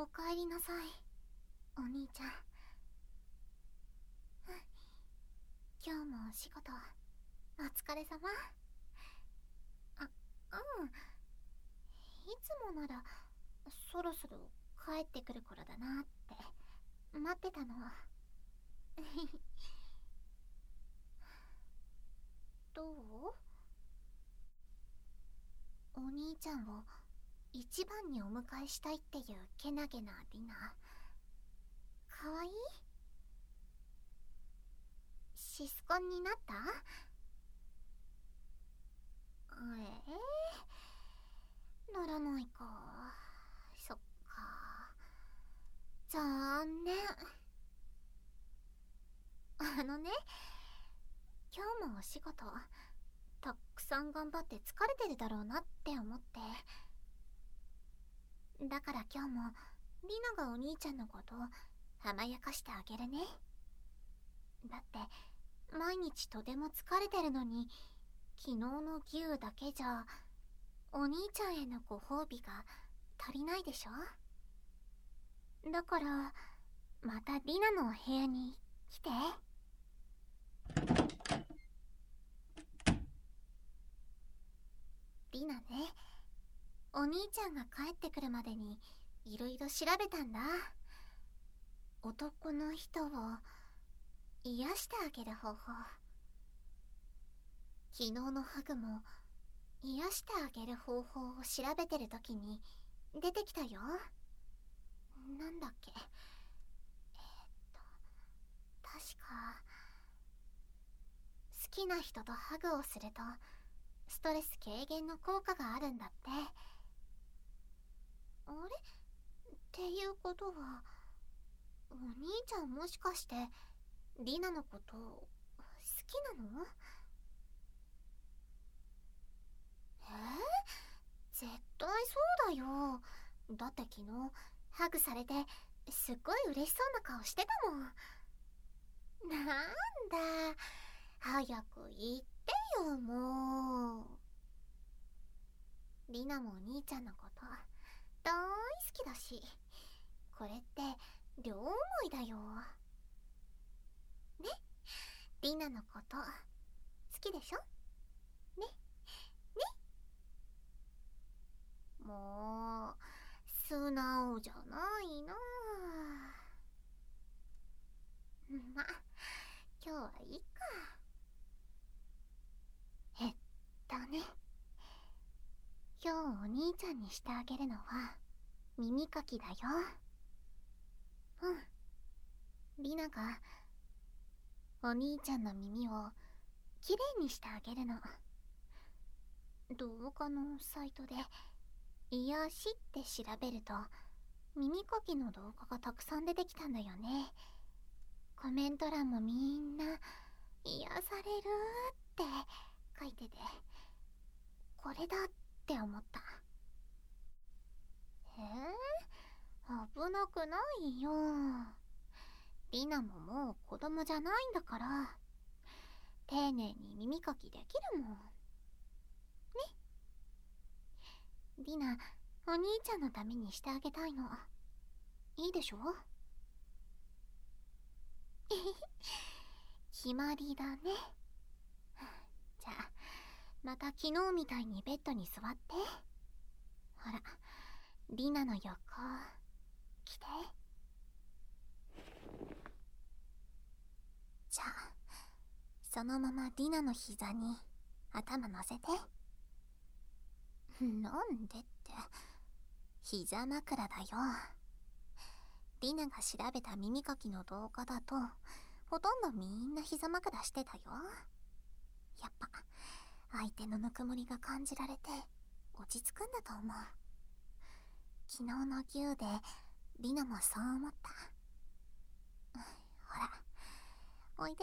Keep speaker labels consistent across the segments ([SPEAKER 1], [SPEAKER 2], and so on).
[SPEAKER 1] かえりなさい、お兄ちゃん。今日もお仕事お疲れ様。あ、うん。いつもならそろそろ帰ってくる頃だなって待ってたの。どう？お兄ちゃんを一番にお迎えしたいっていうけなげなリナ、かわいい？シスコンになった？ならないか。そっか。残念。今日もお仕事たくさん頑張って疲れてるだろうなって思って、だから今日もリナがお兄ちゃんのことを甘やかしてあげるね。だって毎日とても疲れてるのに、昨日の牛だけじゃお兄ちゃんへのご褒美が足りないでしょ。だからまたリナのお部屋に来て。リナね、お兄ちゃんが帰ってくるまでにいろいろ調べたんだ。男の人を癒してあげる方法。昨日のハグも癒してあげる方法を調べてる時に出てきたよ。なんだっけ、確か好きな人とハグをするとストレス軽減の効果があるんだって。あれっていうことは、お兄ちゃんもしかしてリナのこと好きなの？絶対そうだよ。だって昨日ハグされてすっごい嬉しそうな顔してたもん。なんだ、早く言ってよもう。リナもお兄ちゃんのこと大好きだし、これって両思いだよね。リナのこと好きでしょ？ね。もう素直じゃないな。ま、今日はいいか。ね、今日お兄ちゃんにしてあげるのは耳かきだよ。リナがお兄ちゃんの耳をきれいにしてあげるの。動画のサイトで癒しって調べると耳かきの動画がたくさん出てきたんだよね。コメント欄もみんな癒されるって書いてて、これだって思った。危なくないよ。リナももう子供じゃないんだから、丁寧に耳かきできるもんね。リナ、お兄ちゃんのためにしてあげたいの。いいでしょ？決まりだね。じゃあまた昨日みたいにベッドに座って。ほら、リナの横来て。じゃあそのままリナの膝に頭乗せて。なんでって、膝枕だよ。リナが調べた耳かきの動画だとほとんどみんな膝枕してたよ。やっぱ相手のぬくもりが感じられて落ち着くんだと思う。昨日の牛でリナもそう思った。ほら、おいで。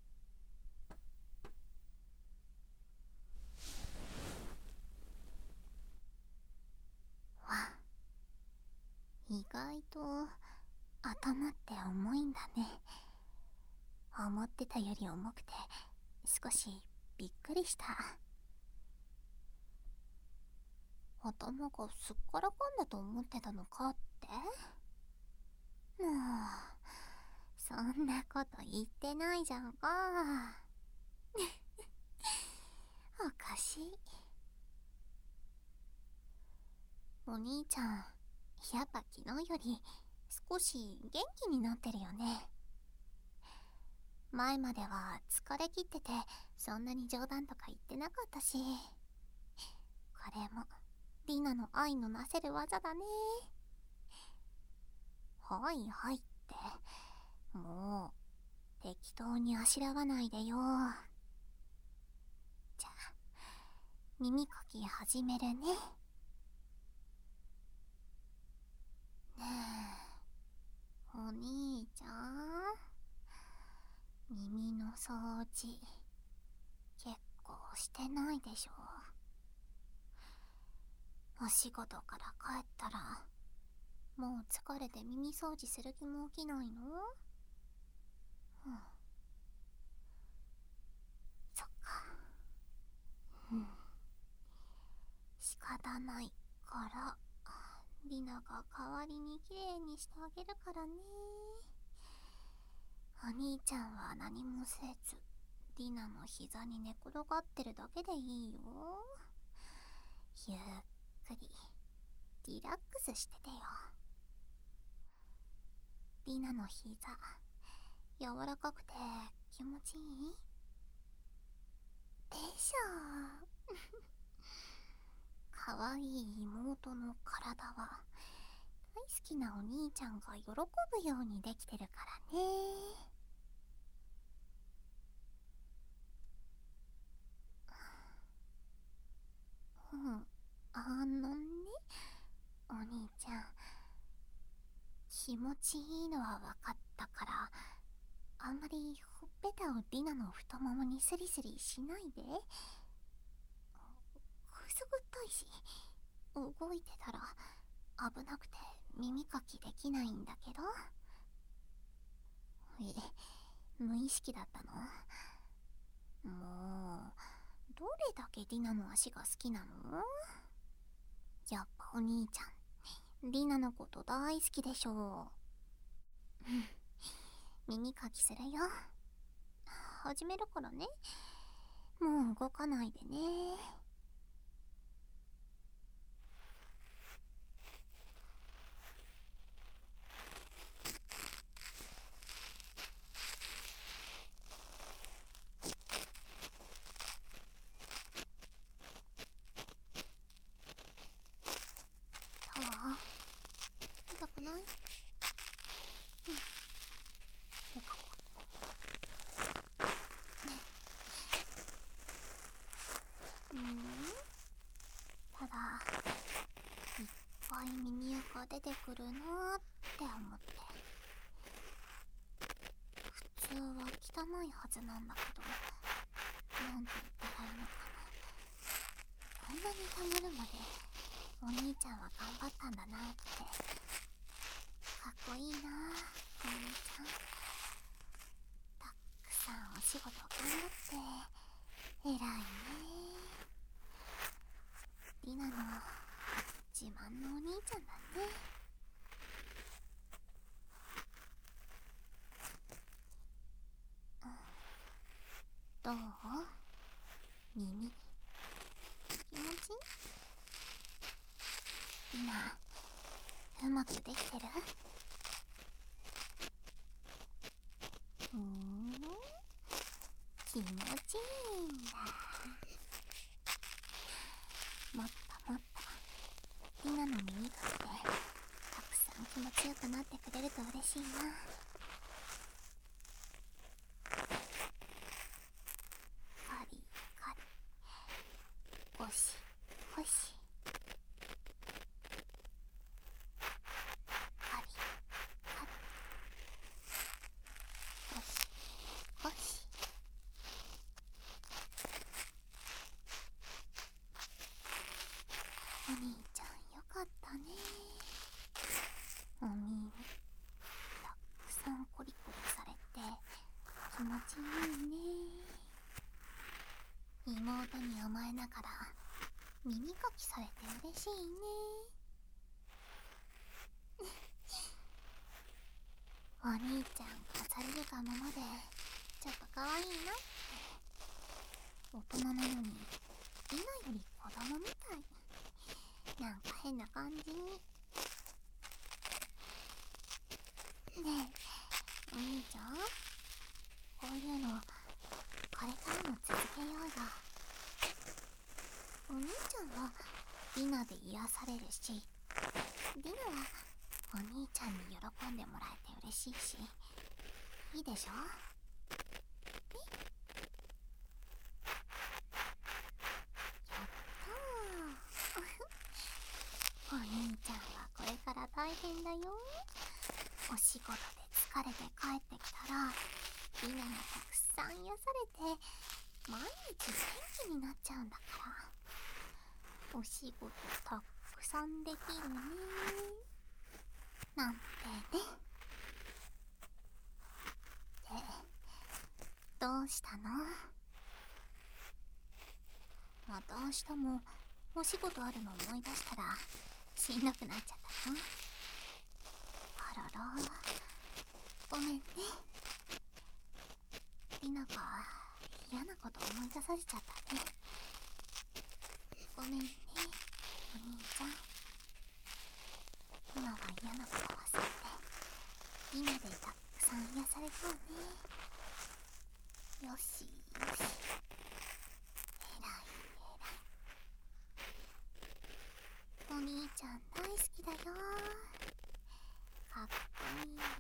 [SPEAKER 1] わ、意外と頭って重いんだね。思ってたより重くて少しびっくりした。頭がすっからかんだと思ってたのかって？ もう、そんなこと言ってないじゃんか。おかしい。お兄ちゃん、やっぱ昨日より少し元気になってるよね。前までは疲れ切っててそんなに冗談とか言ってなかったし、これもリナの愛のなせる技だね。はいはいって、もう適当にあしらわないでよ。じゃあ耳かき始めるね。ねえ、お兄ちゃん、耳の掃除結構してないでしょ。お仕事から帰ったらもう疲れて耳掃除する気も起きないの？うん、そっか。うん、仕方ないからリナが代わりにきれいにしてあげるからね。お兄ちゃんは何もせずリナの膝に寝転がってるだけでいいよ。ゆっくりリラックスしててよ。リナの膝柔らかくて気持ちいいでしょ。かわいい妹の体は大好きなお兄ちゃんが喜ぶようにできてるからね。うん、お兄ちゃん、気持ちいいのは分かったから、あんまりほっぺたをリナの太ももにスリスリしないで。くすぐったいし、動いてたら危なくて耳かきできないんだけど。無意識だったの？もう、どれだけリナの足が好きなの？やっぱお兄ちゃん、リナのこと大好きでしょう。耳かきするよ。始めるからね。もう動かないでね。どう？痛くない？よかった。ただ、いっぱい耳垢が出てくるなーって思って。普通は汚いはずなんだけど、なんて言ったらいいのかな。こんなに溜まるまでお兄ちゃんは頑張ったんだなって。かっこいいなー、お兄ちゃん。たくさんお仕事頑張って偉いね。リナの自慢のお兄ちゃんだね。どう？耳気持ちいい？リナ、うまくできてる？気持ちいいんだ。もっともっとリナの耳かきでたくさん気持ちよくなってくれると嬉しいな。カリカリ、ゴシゴシ、カリカリ、ゴシゴシ。お兄ちゃんよかったね。お耳たくさんコリコリされて気持ちいいね。妹に甘えながら耳かきされて嬉しいね。 お兄ちゃん飾れるがままでちょっと可愛いなって。大人なのにリナより子供みたい。なんか変な感じ。ねえお兄ちゃん、こういうのこれからも続けようよ。お兄ちゃんはリナで癒されるし、リナはお兄ちゃんに喜んでもらえて嬉しいし、いいでしょ？やったーお兄ちゃんはこれから大変だよ。お仕事で疲れて帰ってきたらリナがたくさん癒されて毎日元気になっちゃうんだから、お仕事たくさんできるねなんてね。で、どうしたの？また明日もお仕事あるの思い出したらしんどくなっちゃったの？あらら、ごめんね。リナが嫌なこと思い出させちゃったね。ごめんねお兄ちゃん。今は嫌なこと忘れてリナでたくさん癒されそうね。よしよし、えらいえらい。お兄ちゃん大好きだよ。かっこいいよ。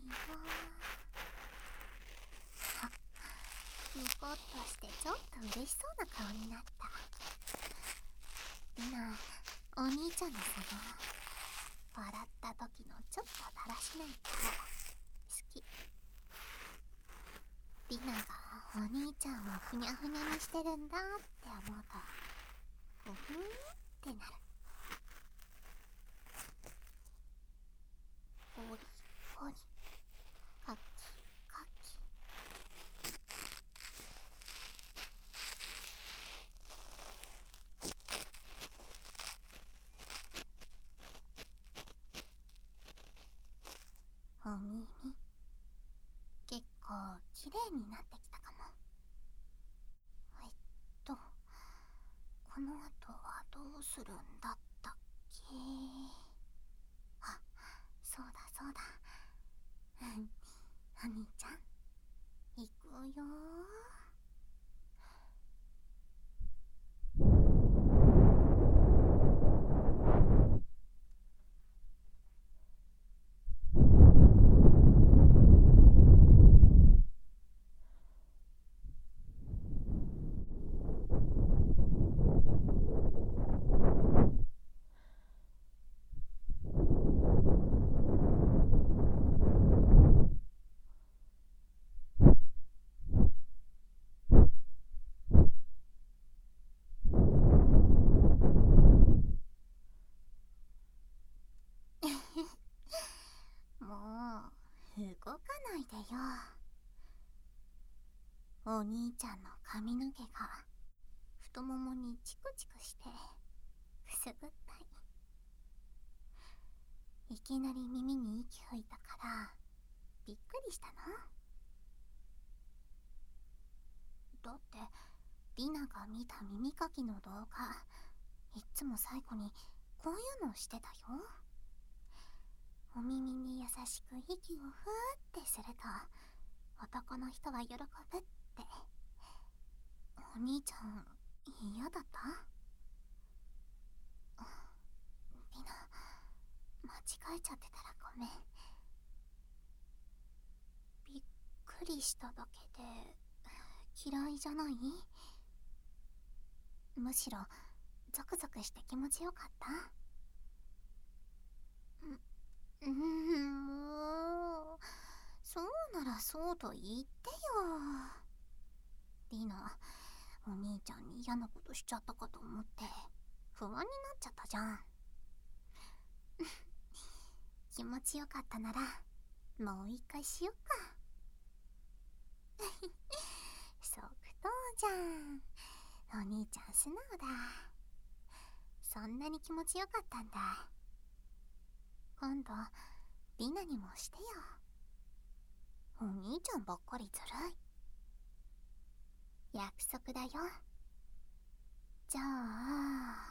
[SPEAKER 1] あ、ニコッとしてちょっと嬉しそうな顔になった。リナ、お兄ちゃんのその笑った時のちょっとだらしない顔好き。リナがお兄ちゃんをふにゃふにゃにしてるんだって思うとふふんってなる。ポリポリ、カキカキ。お耳結構綺麗になってきたかも。この後はどうするんだったっけ？あ、そうだそうだ。お兄ちゃん行くよもう動かないでよ。お兄ちゃんの髪の毛が太ももにチクチクしてくすぐったい。いきなり耳に息吹いたからびっくりしたの。だってリナが見た耳かきの動画、いっつも最後にこういうのをしてたよ。お耳に優しく息をふーってすると男の人は喜ぶって。お兄ちゃん嫌だった？リナ、間違えちゃってたらごめん。びっくりしただけで嫌いじゃない？むしろゾクゾクして気持ちよかった？もうそうならそうと言ってよ。リナ、お兄ちゃんに嫌なことしちゃったかと思って不安になっちゃったじゃん。気持ちよかったならもう一回しよっか。即答じゃん。お兄ちゃん素直だ。そんなに気持ちよかったんだ。今度リナにもしてよ。 お兄ちゃんばっかりずるい。約束だよ。じゃあ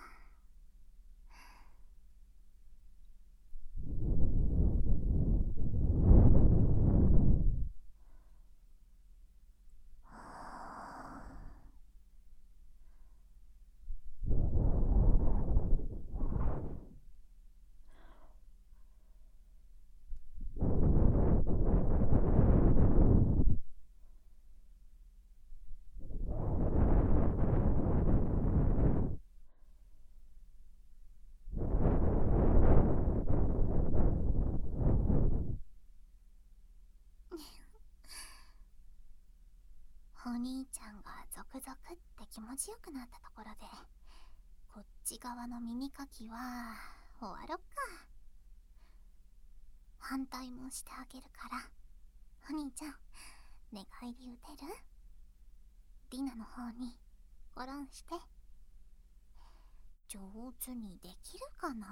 [SPEAKER 1] お兄ちゃんがゾクゾクって気持ちよくなったところで、こっち側の耳かきは終わろっか。反対もしてあげるから、お兄ちゃん寝返り打てる？ディナの方にゴロンして。上手にできるかな？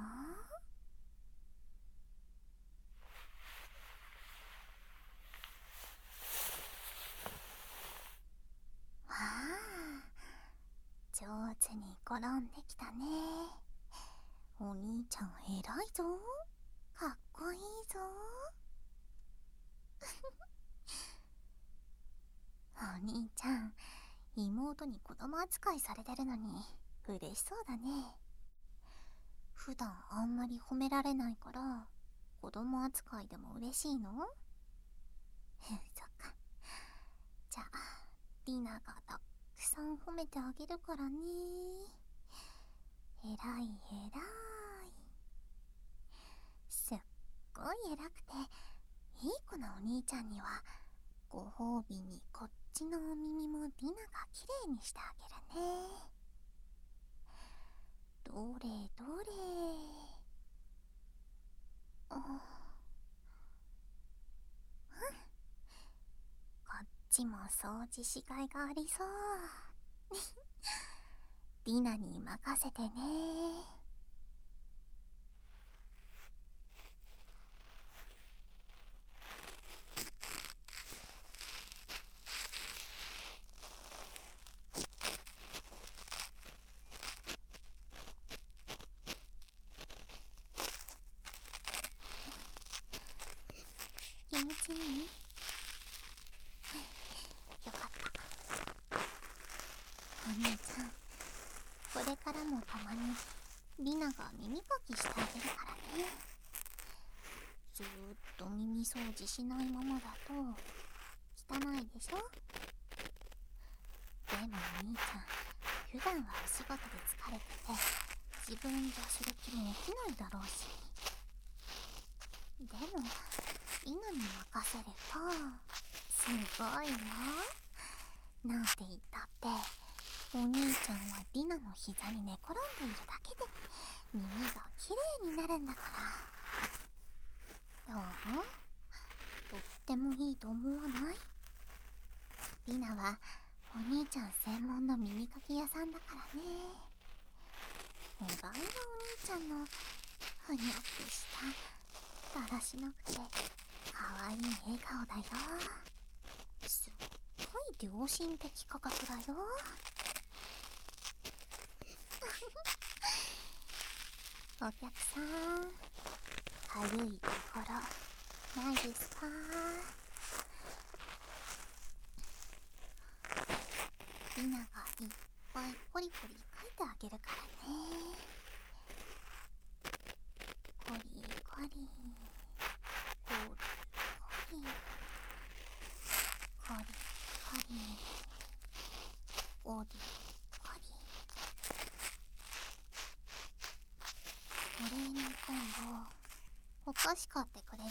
[SPEAKER 1] わあ、上手に転んできたね。お兄ちゃん偉いぞ。かっこいいぞ。お兄ちゃん、妹に子供扱いされてるのに嬉しそうだね。普段あんまり褒められないから子供扱いでも嬉しいの？そっか。じゃあディナがたくさん褒めてあげるからね。偉い偉い。すっごい偉くていい子なお兄ちゃんには、ご褒美にこっちのお耳もディナがきれいにしてあげるね。どれどれ。こっちも掃除しがいがありそう。ディナに任せてね。気持ちいい？よかった。お兄ちゃん、これからもたまにリナが耳かきしてあげるからね。ずーっと耳掃除しないままだと汚いでしょ？でもお兄ちゃん、普段はお仕事で疲れてて自分じゃする気も起きないだろうし。でもリナに任せるとすごいよ。なんて言ったってお兄ちゃんはリナの膝に寝転んでいるだけで耳がきれいになるんだから。どう？とってもいいと思わない？リナはお兄ちゃん専門の耳かき屋さんだからね。意外なお兄ちゃんのふにゃってしただらしなくてかわいい笑顔だよ。すっごい良心的価格だよ。お客さん、かゆいところないですか？リナがいっぱいポリポリ書いてあげるからね。コリコリコリコリコリコリコリコリ。お礼に今度お菓子買ってくれるの？や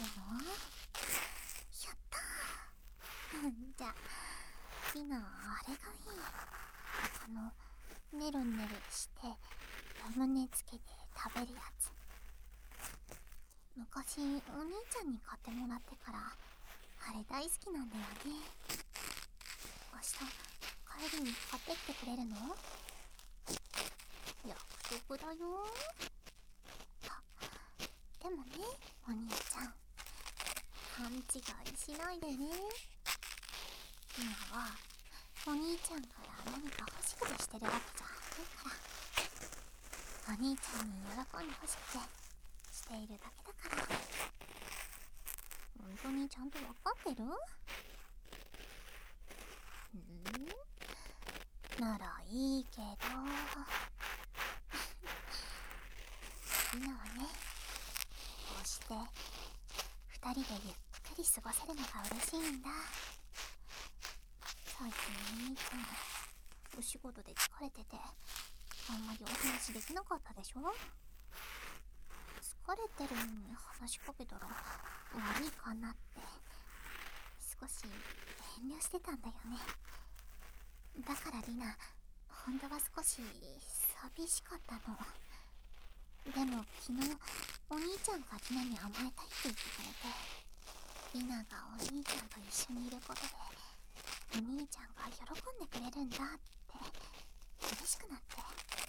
[SPEAKER 1] ったー。じゃあリナあれがいい。ねるねるしてラムネつけて食べるやつ。昔お兄ちゃんに買ってもらってからあれ大好きなんだよね。明日帰りに買ってきてくれるの？約束だよ。あ、でもねお兄ちゃん、 勘違いしないでね。今はお兄ちゃんから何か欲しくてしてるわけじゃないから。お兄ちゃんに喜んで欲しくてしているだけだから。本当にちゃんと分かってる？ならいいけどリナはね、こうして二人でゆっくり過ごせるのが嬉しいんだ。最近お兄ちゃんお仕事で疲れててあんまりお話できなかったでしょ。疲れてるのに話しかけたら悪いかなって少し遠慮してたんだよね。だからリナ、本当は少し寂しかったの。でも昨日お兄ちゃんがリナに甘えたいって言ってくれて、リナがお兄ちゃんと一緒にいることでお兄ちゃんが喜んでくれるんだって嬉しくなって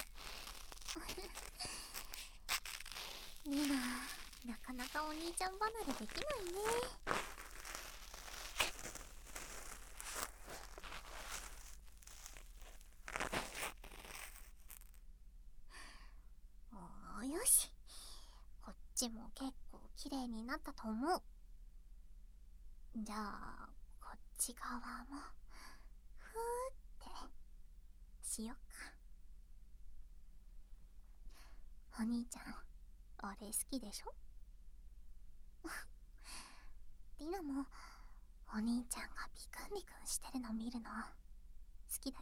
[SPEAKER 1] リナ、なかなかお兄ちゃん離れできないね。よし、こっちも結構綺麗になったと思う。じゃあこっち側もふーってしよっか。お兄ちゃん俺好きでしょリナもお兄ちゃんがビクンビクンしてるの見るの好きだよ。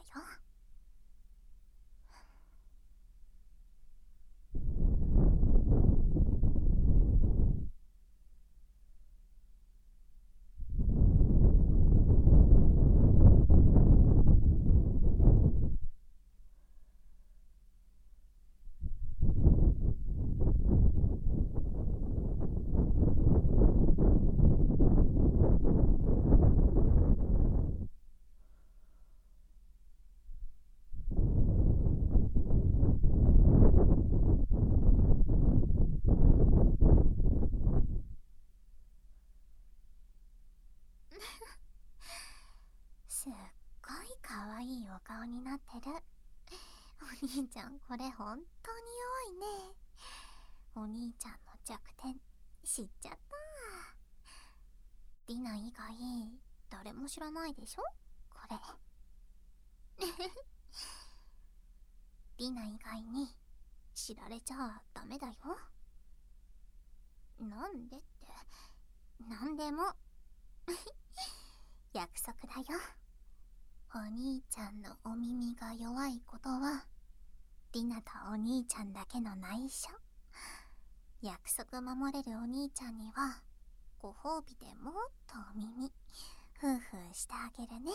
[SPEAKER 1] すっごい可愛いお顔になってる。お兄ちゃんこれ本当に弱いね。お兄ちゃんの弱点知っちゃった。リナ以外誰も知らないでしょこれリナ以外に知られちゃダメだよ。なんでって、なんでも約束だよ。お兄ちゃんのお耳が弱いことはリナとお兄ちゃんだけの内緒。約束守れるお兄ちゃんにはご褒美でもっとお耳フーフーしてあげるね。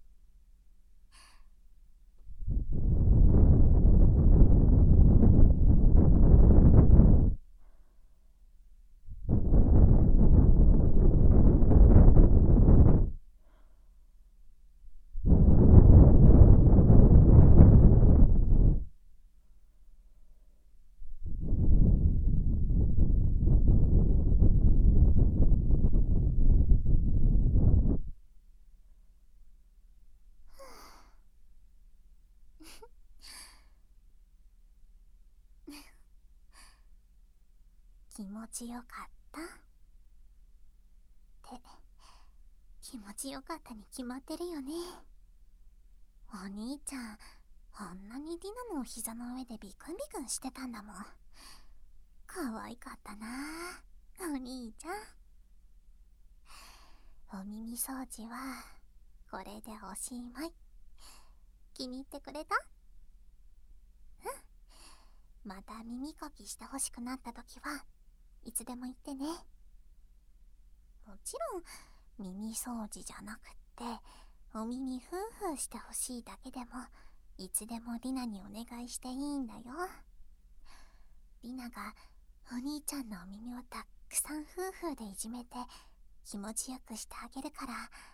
[SPEAKER 1] 気持ちよかったって気持ちよかったに決まってるよね。お兄ちゃんあんなにリナのお膝の上でビクンビクンしてたんだもん。可愛かったなお兄ちゃん。お耳掃除はこれでおしまい。気に入ってくれた？うん。また耳かきしてほしくなった時はいつでも言ってね。もちろん耳掃除じゃなくってお耳フーフーしてほしいだけでもいつでもリナにお願いしていいんだよ。リナがお兄ちゃんのお耳をたくさんフーフーでいじめて気持ちよくしてあげるから